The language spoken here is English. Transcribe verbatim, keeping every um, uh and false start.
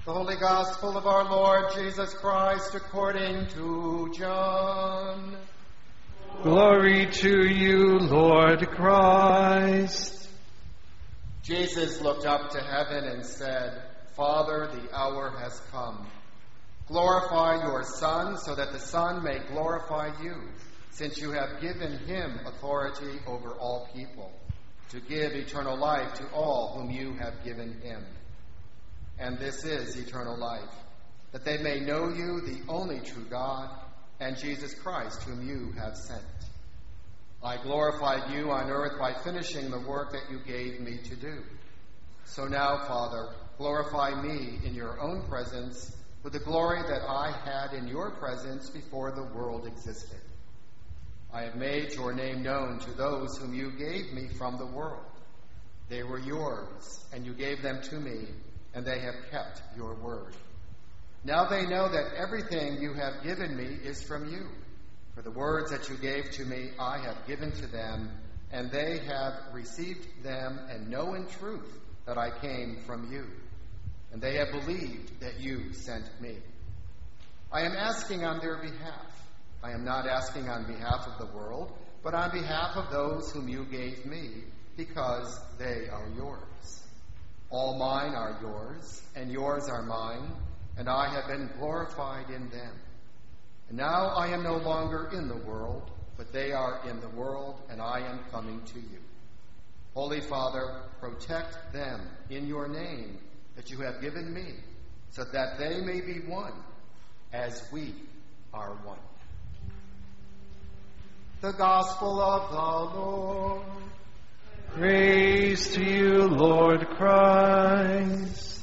The Holy Gospel of our Lord Jesus Christ according to John. Glory to you, Lord Christ. Jesus looked up to heaven and said, Father, the hour has come. Glorify your Son, so that the Son may glorify you, since you have given him authority over all people, to give eternal life to all whom you have given him. And this is eternal life, that they may know you, the only true God, and Jesus Christ, whom you have sent. I glorified you on earth by finishing the work that you gave me to do. So now, Father, glorify me in your own presence with the glory that I had in your presence before the world existed. I have made your name known to those whom you gave me from the world. They were yours, and you gave them to me, and they have kept your word. Now they know that everything you have given me is from you. For the words that you gave to me I have given to them, and they have received them and know in truth that I came from you. And they have believed that you sent me. I am asking on their behalf. I am not asking on behalf of the world, but on behalf of those whom you gave me, because they are yours. All mine are yours, and yours are mine, and I have been glorified in them. And now I am no longer in the world, but they are in the world, and I am coming to you. Holy Father, protect them in your name that you have given me, so that they may be one, as we are one. The Gospel of the Lord. Praise to you, Lord Christ.